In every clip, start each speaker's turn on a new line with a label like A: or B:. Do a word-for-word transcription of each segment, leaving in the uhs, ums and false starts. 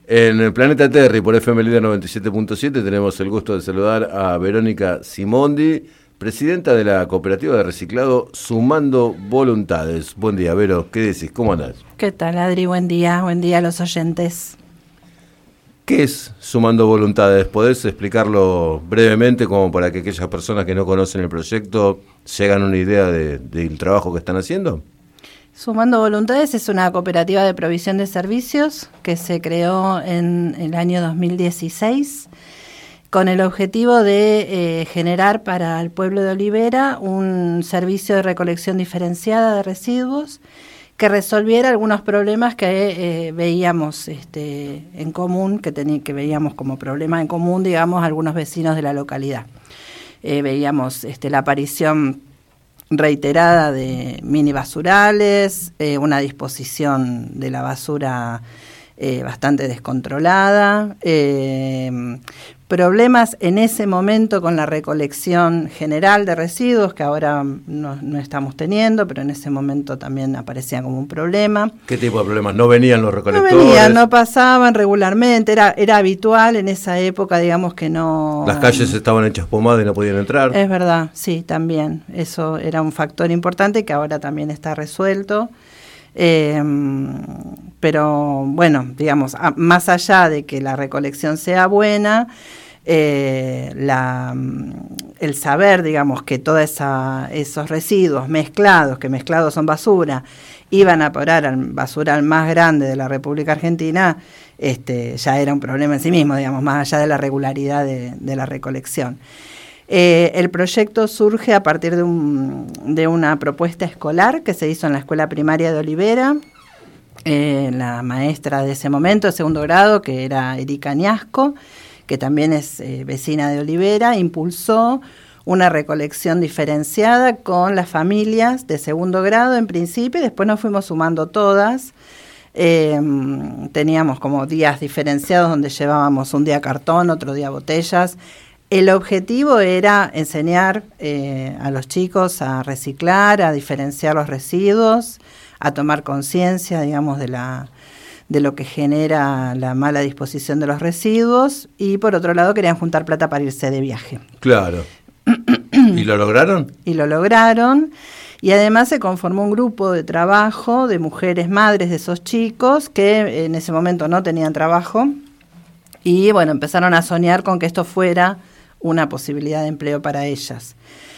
A: En el Planeta Terry, por F M Líder noventa y siete punto siete, tenemos el gusto de saludar a Verónica Simondi, presidenta de la cooperativa de reciclado Sumando Voluntades. Buen día, Vero, ¿qué decís? ¿Cómo andás?
B: ¿Qué tal, Adri? Buen día, buen día a los oyentes.
A: ¿Qué es Sumando Voluntades? ¿Podés explicarlo brevemente como para que aquellas personas que no conocen el proyecto se hagan una idea de, del trabajo que están haciendo?
B: Sumando Voluntades es una cooperativa de provisión de servicios que se creó en el año dos mil dieciséis con el objetivo de eh, generar para el pueblo de Olivera un servicio de recolección diferenciada de residuos que resolviera algunos problemas que eh, veíamos este, en común, que, tení, que veíamos como problemas en común, digamos, algunos vecinos de la localidad. Eh, veíamos este, la aparición reiterada de mini basurales, eh, una disposición de la basura eh, bastante descontrolada, eh, problemas en ese momento con la recolección general de residuos, que ahora no, no estamos teniendo, pero en ese momento también aparecían como un problema.
A: ¿Qué tipo de problemas? ¿No venían los recolectores?
B: No venían, no pasaban regularmente, era, era habitual en esa época, digamos que no...
A: Las calles estaban hechas pomadas y no podían entrar.
B: Es verdad, sí, también. Eso era un factor importante que ahora también está resuelto. Eh, pero bueno, digamos, a, más allá de que la recolección sea buena, eh, la, el saber, digamos, que todos esos residuos mezclados, que mezclados son basura, iban a parar al basural más grande de la República Argentina, este, ya era un problema en sí mismo, digamos, más allá de la regularidad de, de la recolección. Eh, el proyecto surge a partir de, un, de una propuesta escolar que se hizo en la escuela primaria de Olivera. Eh, la maestra de ese momento, de segundo grado, que era Erika Añasco, que también es eh, vecina de Olivera, impulsó una recolección diferenciada con las familias de segundo grado en principio, y después nos fuimos sumando todas. Eh, teníamos como días diferenciados donde llevábamos un día cartón, otro día botellas. El objetivo era enseñar eh, a los chicos a reciclar, a diferenciar los residuos, a tomar conciencia, digamos, de la de lo que genera la mala disposición de los residuos, y por otro lado querían juntar plata para irse de viaje.
A: Claro. ¿Y lo lograron?
B: Y lo lograron, y además se conformó un grupo de trabajo de mujeres madres de esos chicos que en ese momento no tenían trabajo, y bueno, empezaron a soñar con que esto fuera una posibilidad de empleo para ellas.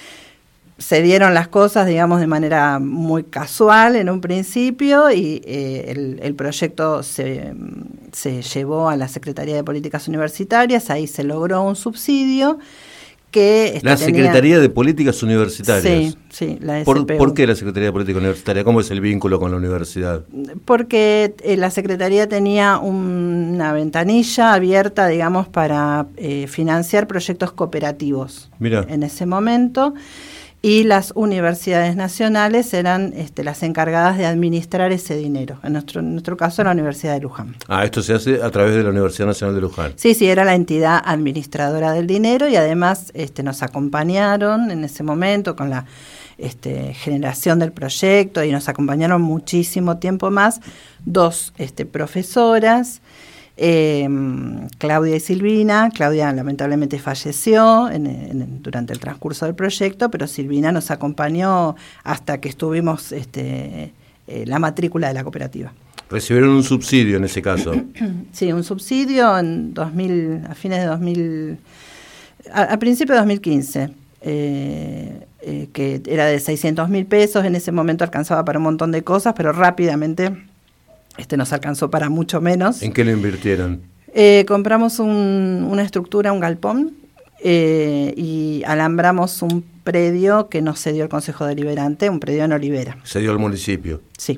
B: Se dieron las cosas, digamos, de manera muy casual en un principio, y eh, el, el proyecto se, se llevó a la Secretaría de Políticas Universitarias. Ahí se logró un subsidio que...
A: La
B: tenía...
A: Secretaría de Políticas Universitarias.
B: Sí, sí, la S P U.
A: ¿Por, ¿Por qué la Secretaría de Políticas Universitarias? ¿Cómo es el vínculo con la universidad?
B: Porque eh, la Secretaría tenía un, una ventanilla abierta, digamos, para eh, financiar proyectos cooperativos.
A: Mirá.
B: En ese momento, y las universidades nacionales eran este, las encargadas de administrar ese dinero. En nuestro, en nuestro caso, la Universidad de Luján.
A: Ah, esto se hace a través de la Universidad Nacional de Luján.
B: Sí, sí, era la entidad administradora del dinero, y además este, nos acompañaron en ese momento con la este, generación del proyecto, y nos acompañaron muchísimo tiempo más dos este, profesoras, eh, Claudia y Silvina. Claudia lamentablemente falleció en, en, durante el transcurso del proyecto, pero Silvina nos acompañó hasta que estuvimos este, eh, la matrícula de la cooperativa.
A: ¿Recibieron un subsidio en ese caso?
B: Sí, un subsidio en dos mil, a fines de dos mil, a, a principios de dos mil quince, eh, eh, que era de seiscientos mil pesos. En ese momento alcanzaba para un montón de cosas, pero rápidamente este nos alcanzó para mucho menos.
A: ¿En qué lo invirtieron?
B: Eh, compramos un, una estructura, un galpón, eh, y alambramos un predio que nos cedió el Consejo Deliberante, un predio en Olivera.
A: ¿Se dio al municipio?
B: Sí.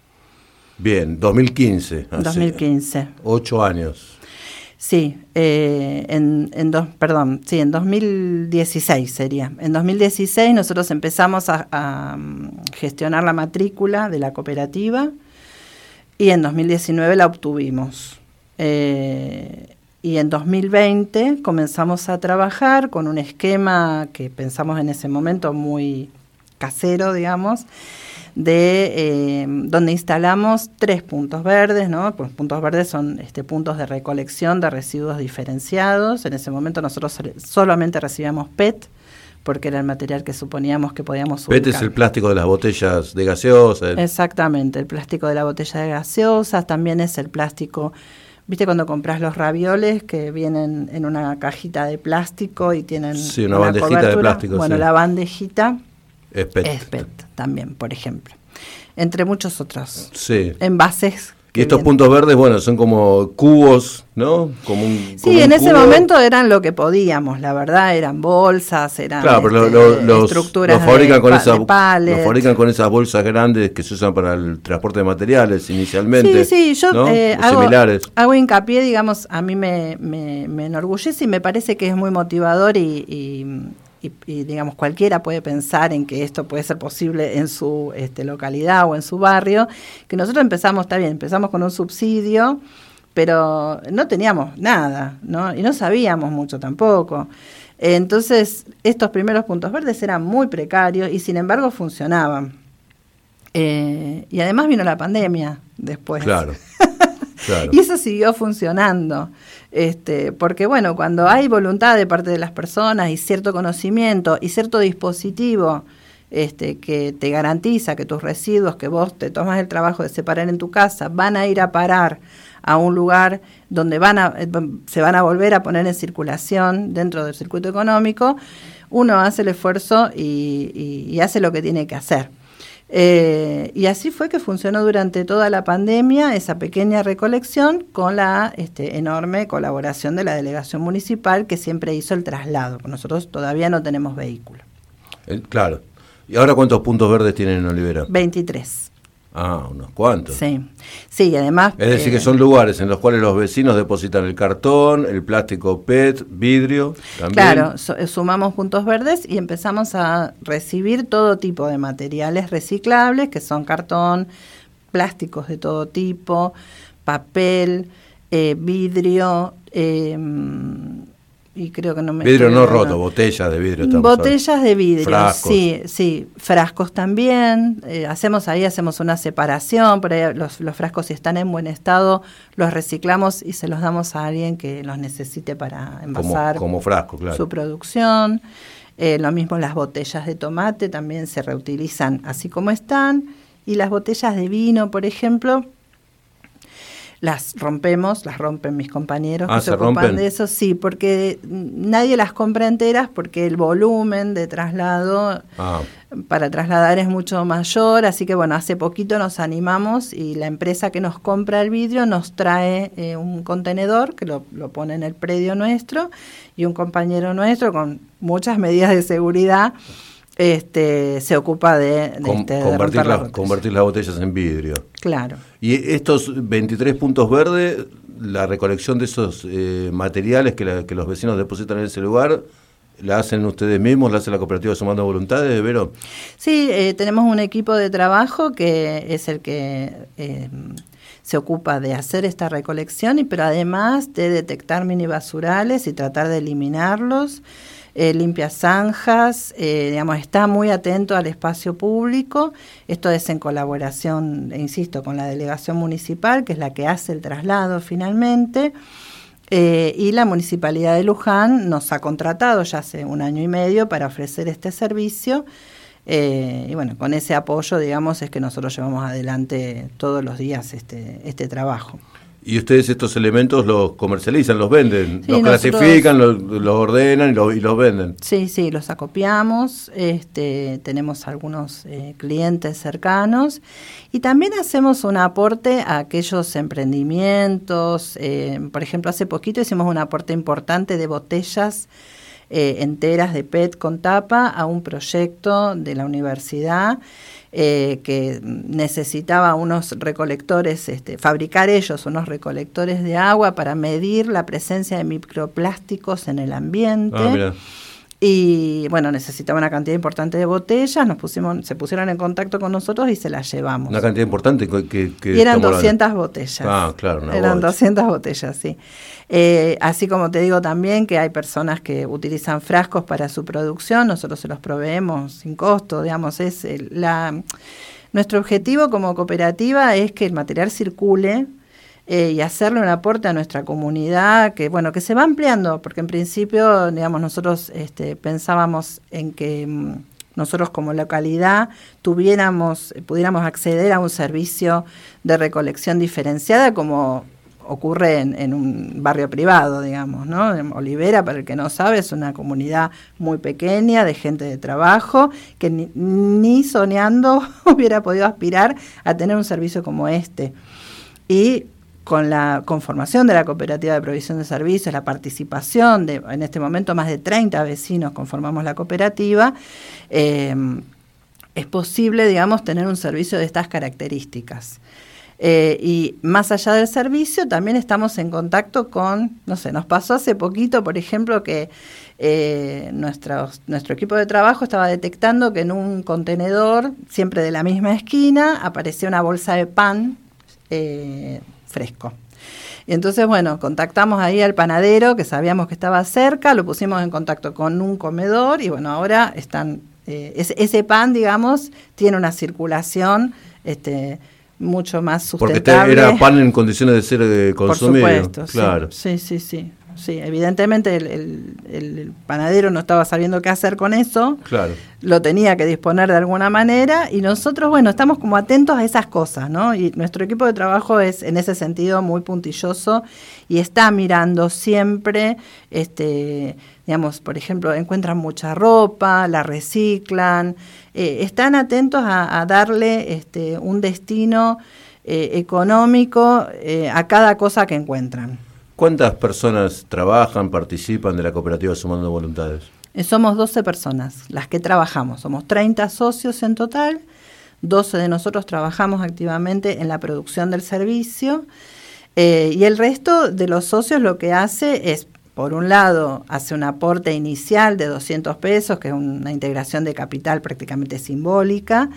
A: Bien, dos mil quince.
B: dos mil quince.
A: Ocho años.
B: Sí, eh, en, en dos, perdón, sí, en dos mil dieciséis sería. En dos mil dieciséis nosotros empezamos a, a gestionar la matrícula de la cooperativa, y en dos mil diecinueve la obtuvimos. Eh, y en dos mil veinte comenzamos a trabajar con un esquema que pensamos en ese momento muy casero, digamos, de eh, donde instalamos tres puntos verdes, ¿no? Pues puntos verdes son este, puntos de recolección de residuos diferenciados. En ese momento nosotros solamente recibíamos P E T, porque era el material que suponíamos que podíamos ubicar.
A: P E T es el plástico de las botellas de gaseosa. El...
B: Exactamente, el plástico de la botella de gaseosa, también es el plástico, ¿viste cuando compras los ravioles que vienen en una cajita de plástico y tienen
A: sí, una,
B: una
A: bandejita
B: cobertura?
A: de plástico?
B: Bueno,
A: sí.
B: la bandejita
A: es P E T.
B: Es P E T también, por ejemplo. Entre muchos otros
A: sí.
B: envases.
A: Y estos vienen. Puntos verdes, bueno, son como cubos, ¿no? Como un,
B: sí,
A: como
B: en
A: un
B: ese
A: cubo.
B: momento eran lo que podíamos, la verdad, eran bolsas, eran
A: claro, pero
B: este,
A: lo, lo,
B: estructuras
A: los fabrican
B: de,
A: con
B: de
A: esa,
B: pallet.
A: Los fabrican con esas bolsas grandes que se usan para el transporte de materiales inicialmente.
B: Sí, sí, yo
A: ¿no?
B: eh, hago,
A: similares.
B: hago hincapié, digamos, a mí me, me, me enorgullece y me parece que es muy motivador y... y Y, y digamos cualquiera puede pensar en que esto puede ser posible en su este, localidad o en su barrio, que nosotros empezamos, está bien, empezamos con un subsidio, pero no teníamos nada, ¿no? Y no sabíamos mucho tampoco. Entonces, estos primeros puntos verdes eran muy precarios y sin embargo funcionaban. Eh, y además vino la pandemia después.
A: Claro. Claro.
B: Y eso siguió funcionando, este, porque bueno, cuando hay voluntad de parte de las personas y cierto conocimiento y cierto dispositivo este, que te garantiza que tus residuos que vos te tomas el trabajo de separar en tu casa van a ir a parar a un lugar donde van a, se van a volver a poner en circulación dentro del circuito económico, uno hace el esfuerzo y, y, y hace lo que tiene que hacer. Eh, y así fue que funcionó durante toda la pandemia esa pequeña recolección con la este, enorme colaboración de la delegación municipal que siempre hizo el traslado. Nosotros todavía no tenemos vehículo.
A: Eh, claro. ¿Y ahora cuántos puntos verdes tienen en Olivera?
B: veintitrés.
A: Ah, unos cuantos.
B: Sí, sí, además...
A: Es decir,
B: eh,
A: que son lugares en los cuales los vecinos depositan el cartón, el plástico P E T, vidrio, también.
B: Claro, so, sumamos puntos verdes y empezamos a recibir todo tipo de materiales reciclables, que son cartón, plásticos de todo tipo, papel, eh, vidrio... Eh, y creo que no me
A: vidrio no
B: no,
A: roto, botellas de vidrio.
B: Botellas hablando. de vidrio,
A: frascos.
B: sí, sí, frascos también. Eh, hacemos ahí, hacemos una separación, por ahí los, los frascos si están en buen estado, los reciclamos y se los damos a alguien que los necesite para envasar
A: como, como frasco, claro.
B: su producción. Eh, lo mismo las botellas de tomate también se reutilizan así como están. Y las botellas de vino, por ejemplo, las rompemos, las rompen mis compañeros
A: ah,
B: que se,
A: se
B: ocupan
A: rompen.
B: de eso, sí, porque nadie las compra enteras porque el volumen de traslado
A: ah.
B: para trasladar es mucho mayor, así que bueno, hace poquito nos animamos y la empresa que nos compra el vidrio nos trae eh, un contenedor que lo, lo pone en el predio nuestro y un compañero nuestro con muchas medidas de seguridad Este, se ocupa de, de,
A: Con,
B: este,
A: convertir,
B: de
A: la, convertir las botellas en vidrio.
B: Claro.
A: Y estos veintitrés puntos verdes, la recolección de esos eh, materiales que, la, que los vecinos depositan en ese lugar, ¿la hacen ustedes mismos? ¿La hace la cooperativa Sumando Voluntades, Vero?
B: Sí, eh, tenemos un equipo de trabajo que es el que eh, se ocupa de hacer esta recolección, y pero además de detectar mini basurales y tratar de eliminarlos. Eh, limpia zanjas, eh, digamos, está muy atento al espacio público. Esto es en colaboración, insisto, con la delegación municipal, que es la que hace el traslado finalmente, eh, y la Municipalidad de Luján nos ha contratado ya hace un año y medio para ofrecer este servicio, eh, y bueno, con ese apoyo, digamos, es que nosotros llevamos adelante todos los días este, este trabajo.
A: Y ustedes estos elementos los comercializan, los venden,
B: sí,
A: los
B: nosotros,
A: clasifican, los, los ordenan y los, y los venden.
B: Sí, sí, los acopiamos, este, tenemos algunos eh, clientes cercanos y también hacemos un aporte a aquellos emprendimientos. Eh, por ejemplo, hace poquito hicimos un aporte importante de botellas eh, enteras de P E T con tapa a un proyecto de la universidad. Eh, que necesitaba unos recolectores, este, fabricar ellos unos recolectores de agua para medir la presencia de microplásticos en el ambiente.
A: Ah, mira.
B: Y bueno, necesitaba una cantidad importante de botellas, nos pusimos, se pusieron en contacto con nosotros y se las llevamos.
A: Una cantidad importante que... que
B: y eran doscientas botellas.
A: Ah, claro. Una
B: eran
A: bocha.
B: doscientas botellas, sí. Eh, así como te digo también que hay personas que utilizan frascos para su producción, nosotros se los proveemos sin costo, digamos, es el, la... Nuestro objetivo como cooperativa es que el material circule eh, y hacerle un aporte a nuestra comunidad, que bueno, que se va ampliando, porque en principio, digamos, nosotros este, pensábamos en que mm, nosotros como localidad tuviéramos, pudiéramos acceder a un servicio de recolección diferenciada como ocurre en, en un barrio privado, digamos, ¿no? En Olivera, para el que no sabe, es una comunidad muy pequeña de gente de trabajo que ni, ni soñando hubiera podido aspirar a tener un servicio como este. Y con la conformación de la cooperativa de provisión de servicios, la participación de, en este momento, más de treinta vecinos conformamos la cooperativa, eh, es posible, digamos, tener un servicio de estas características. Eh, y más allá del servicio, también estamos en contacto con, no sé, nos pasó hace poquito, por ejemplo, que eh, nuestros, nuestro equipo de trabajo estaba detectando que en un contenedor, siempre de la misma esquina, aparecía una bolsa de pan eh, fresco. Y entonces, bueno, contactamos ahí al panadero, que sabíamos que estaba cerca, lo pusimos en contacto con un comedor y bueno, ahora están, eh, ese, ese pan, digamos, tiene una circulación, este, mucho más sustentable.
A: Porque era pan en condiciones de ser de consumido.
B: Por supuesto,
A: claro.
B: Sí, sí, sí. Sí, evidentemente el, el, el panadero no estaba sabiendo qué hacer con eso.
A: Claro.
B: Lo tenía que disponer de alguna manera y nosotros, bueno, estamos como atentos a esas cosas, ¿no? Y nuestro equipo de trabajo es en ese sentido muy puntilloso y está mirando siempre, este, digamos, por ejemplo, encuentran mucha ropa, la reciclan, eh, están atentos a, a darle este, un destino eh, económico eh, a cada cosa que encuentran.
A: ¿Cuántas personas trabajan, participan de la cooperativa Sumando Voluntades?
B: Eh, somos doce personas las que trabajamos, somos treinta socios en total, doce de nosotros trabajamos activamente en la producción del servicio eh, y el resto de los socios lo que hace es, por un lado, hace un aporte inicial de doscientos pesos, que es una integración de capital prácticamente simbólica,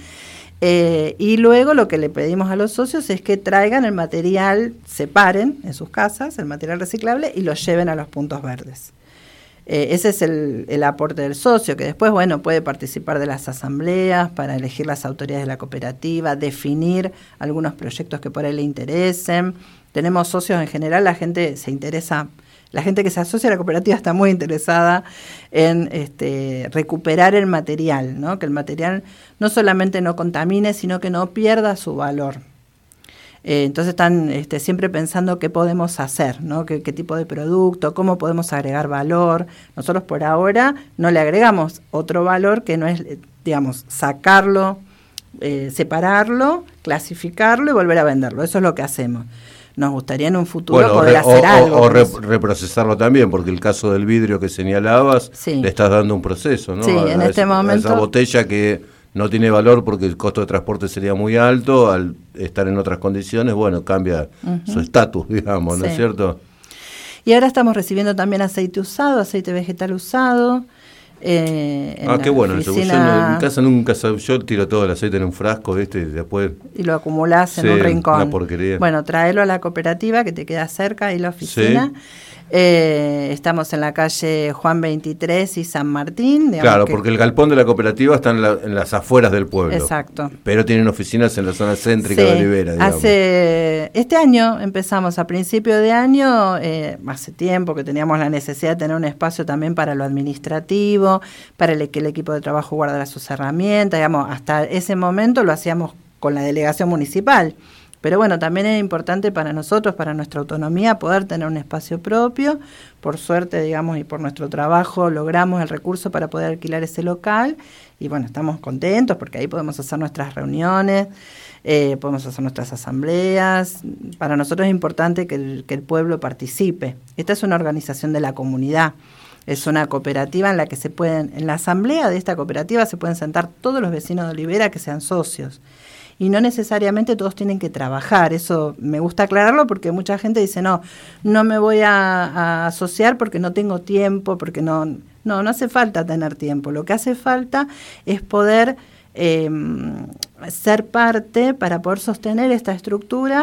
B: Eh, y luego lo que le pedimos a los socios es que traigan el material, separen en sus casas el material reciclable y lo lleven a los puntos verdes. Eh, ese es el, el aporte del socio, que después, bueno, puede participar de las asambleas para elegir las autoridades de la cooperativa, definir algunos proyectos que por ahí le interesen. Tenemos socios en general, la gente se interesa. La gente que se asocia a la cooperativa está muy interesada en este, recuperar el material, ¿no? Que el material no solamente no contamine, sino que no pierda su valor. Eh, entonces están este, siempre pensando qué podemos hacer, ¿no? ¿Qué, qué tipo de producto, cómo podemos agregar valor. Nosotros por ahora no le agregamos otro valor que no es, digamos, sacarlo, eh, separarlo, clasificarlo y volver a venderlo. Eso es lo que hacemos. Nos gustaría en un futuro bueno, poder re, hacer
A: o,
B: algo.
A: O, o re, reprocesarlo también, porque el caso del vidrio que señalabas,
B: sí.
A: le estás dando un proceso, ¿no?
B: Sí,
A: a,
B: en
A: a
B: este
A: esa,
B: momento.
A: A esa botella que no tiene valor porque el costo de transporte sería muy alto, al estar en otras condiciones, bueno, cambia uh-huh. su estatus, digamos, ¿no sí. es cierto?
B: Y ahora estamos recibiendo también aceite usado, aceite vegetal usado. Eh,
A: ah, qué bueno, oficina... yo no, en mi casa nunca, yo tiro todo el aceite en un frasco, ¿viste? Y después...
B: Y lo acumulás en sí, un rincón.
A: Una porquería.
B: Bueno, tráelo a la cooperativa que te queda cerca, ahí la oficina. Sí. Eh, estamos en la calle Juan veintitrés y San Martín.
A: Claro,
B: que...
A: porque el galpón de la cooperativa está en, la, en las afueras del pueblo.
B: Exacto.
A: Pero tienen oficinas en la zona céntrica
B: sí,
A: de Olivera, digamos.
B: Hace, este año empezamos, a principio de año, eh, hace tiempo que teníamos la necesidad de tener un espacio también para lo administrativo, para el, que el equipo de trabajo guardara sus herramientas, digamos, hasta ese momento lo hacíamos con la delegación municipal. Pero bueno, también es importante para nosotros, para nuestra autonomía, poder tener un espacio propio. Por suerte, digamos, y por nuestro trabajo logramos el recurso para poder alquilar ese local. Y bueno, estamos contentos porque ahí podemos hacer nuestras reuniones, eh, podemos hacer nuestras asambleas. Para nosotros es importante que el, que el pueblo participe. Esta es una organización de la comunidad. Es una cooperativa en la que se pueden, en la asamblea de esta cooperativa se pueden sentar todos los vecinos de Olivera que sean socios. Y no necesariamente todos tienen que trabajar, eso me gusta aclararlo porque mucha gente dice, no, no me voy a, a asociar porque no tengo tiempo, porque no, no, no hace falta tener tiempo, lo que hace falta es poder eh, ser parte para poder sostener esta estructura,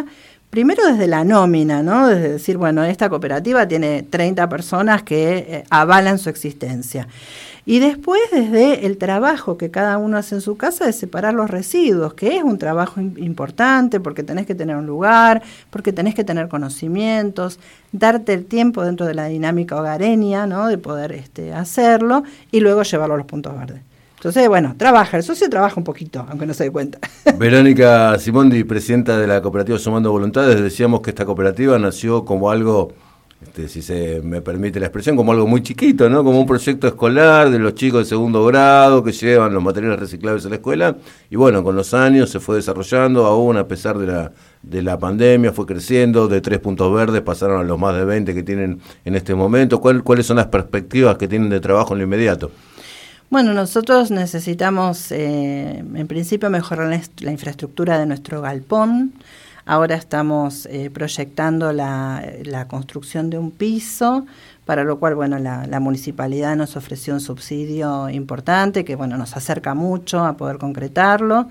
B: primero desde la nómina, ¿no? Desde decir, bueno, esta cooperativa tiene treinta personas que eh, avalan su existencia. Y después desde el trabajo que cada uno hace en su casa de separar los residuos, que es un trabajo importante porque tenés que tener un lugar, porque tenés que tener conocimientos, darte el tiempo dentro de la dinámica hogareña, ¿no? De poder este, hacerlo y luego llevarlo a los puntos verdes. Entonces, bueno, trabaja, el socio trabaja un poquito, aunque no se dé cuenta.
A: Verónica Simondi, presidenta de la cooperativa Sumando Voluntades, decíamos que esta cooperativa nació como algo, este, si se me permite la expresión, como algo muy chiquito, ¿no? Como un proyecto escolar de los chicos de segundo grado que llevan los materiales reciclables a la escuela, y bueno, con los años se fue desarrollando, aún a pesar de la, de la pandemia, fue creciendo, de tres puntos verdes pasaron a los más de veinte que tienen en este momento. ¿Cuál, ¿Cuáles son las perspectivas que tienen de trabajo en lo inmediato?
B: Bueno, nosotros necesitamos, eh, en principio, mejorar la, la infraestructura de nuestro galpón. Ahora estamos eh, proyectando la, la construcción de un piso, para lo cual, bueno, la, la municipalidad nos ofreció un subsidio importante que, bueno, nos acerca mucho a poder concretarlo.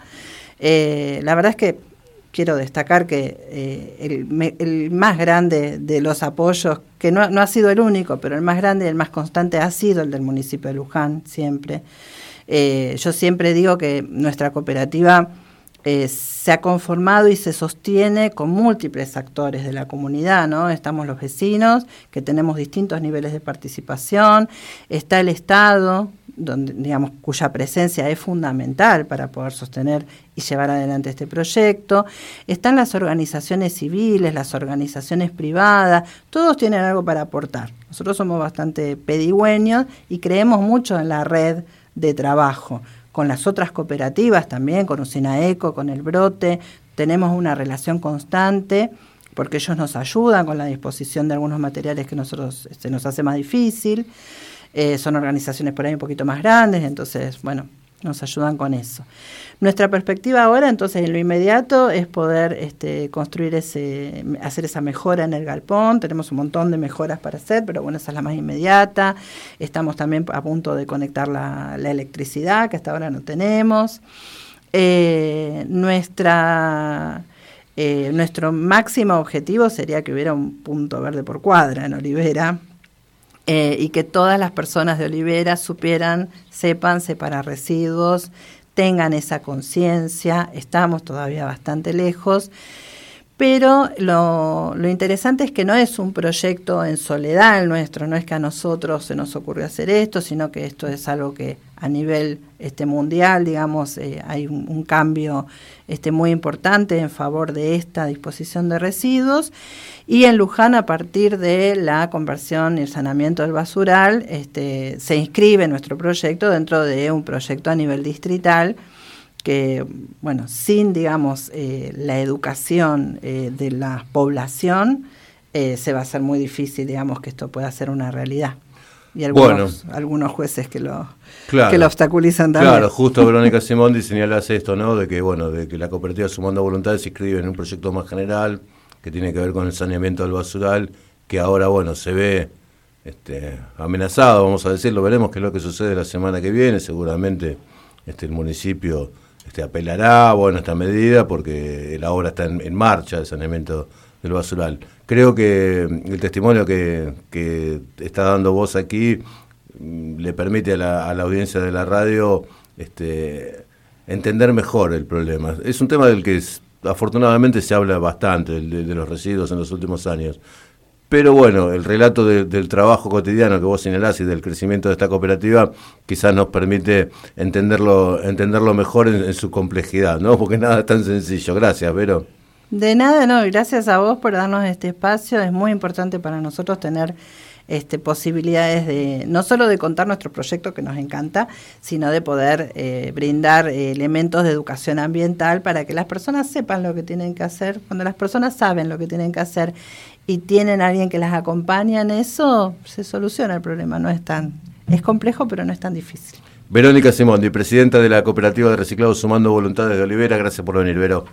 B: Eh, la verdad es que quiero destacar que eh, el, el más grande de los apoyos, que no, no ha sido el único, pero el más grande y el más constante ha sido el del municipio de Luján, siempre. Eh, yo siempre digo que nuestra cooperativa eh, se ha conformado y se sostiene con múltiples actores de la comunidad, ¿no? Estamos los vecinos, que tenemos distintos niveles de participación, está el Estado, donde, digamos, cuya presencia es fundamental para poder sostener y llevar adelante este proyecto. Están las organizaciones civiles, las organizaciones privadas, todos tienen algo para aportar. Nosotros somos bastante pedigüeños y creemos mucho en la red de trabajo. Con las otras cooperativas también, con Usina Eco, con El Brote, tenemos una relación constante porque ellos nos ayudan con la disposición de algunos materiales que nosotros se nos hace más difícil. Eh, son organizaciones por ahí un poquito más grandes, entonces, bueno, nos ayudan con eso. Nuestra perspectiva ahora, entonces, en lo inmediato, es poder este, construir ese, hacer esa mejora en el galpón. Tenemos un montón de mejoras para hacer, pero bueno, esa es la más inmediata. Estamos también a punto de conectar la, la electricidad, que hasta ahora no tenemos. Eh, nuestra... Eh, nuestro máximo objetivo sería que hubiera un punto verde por cuadra en Olivera, Eh, y que todas las personas de Olivera supieran, sepan separar residuos, tengan esa conciencia. Estamos todavía bastante lejos, pero lo, lo interesante es que no es un proyecto en soledad el nuestro, no es que a nosotros se nos ocurrió hacer esto, sino que esto es algo que a nivel este mundial, digamos, eh, hay un, un cambio este muy importante en favor de esta disposición de residuos. Y en Luján, a partir de la conversión y el saneamiento del basural, este, se inscribe nuestro proyecto dentro de un proyecto a nivel distrital que, bueno, sin, digamos, eh, la educación eh, de la población, eh, se va a hacer muy difícil, digamos, que esto pueda ser una realidad. Y algunos, bueno, algunos jueces que lo, claro, que lo obstaculizan también.
A: Claro, justo Verónica Simondi señalás esto, ¿no? De que, bueno, de que la cooperativa Sumando Voluntades se inscribe en un proyecto más general que tiene que ver con el saneamiento del basural, que ahora, bueno, se ve este, amenazado, vamos a decirlo. Veremos qué es lo que sucede la semana que viene. Seguramente este, el municipio este, apelará, bueno, esta medida, porque la obra está en, en marcha, el saneamiento del basural. Creo que el testimonio que, que está dando vos aquí le permite a la, a la audiencia de la radio este, entender mejor el problema. Es un tema del que es, afortunadamente se habla bastante, de, de los residuos en los últimos años. Pero bueno, el relato de, del trabajo cotidiano que vos señalás y del crecimiento de esta cooperativa quizás nos permite entenderlo, entenderlo mejor en, en su complejidad, ¿no? Porque nada es tan sencillo. Gracias, Vero.
B: De nada, no, gracias a vos por darnos este espacio. Es muy importante para nosotros tener este, posibilidades de, no solo de contar nuestro proyecto, que nos encanta, sino de poder eh, brindar eh, elementos de educación ambiental para que las personas sepan lo que tienen que hacer. Cuando las personas saben lo que tienen que hacer y tienen a alguien que las acompaña en eso, se soluciona el problema. No es tan, es complejo, pero no es tan difícil.
A: Verónica Simondi, presidenta de la cooperativa de reciclado Sumando Voluntades de Olivera, gracias por venir, Vero.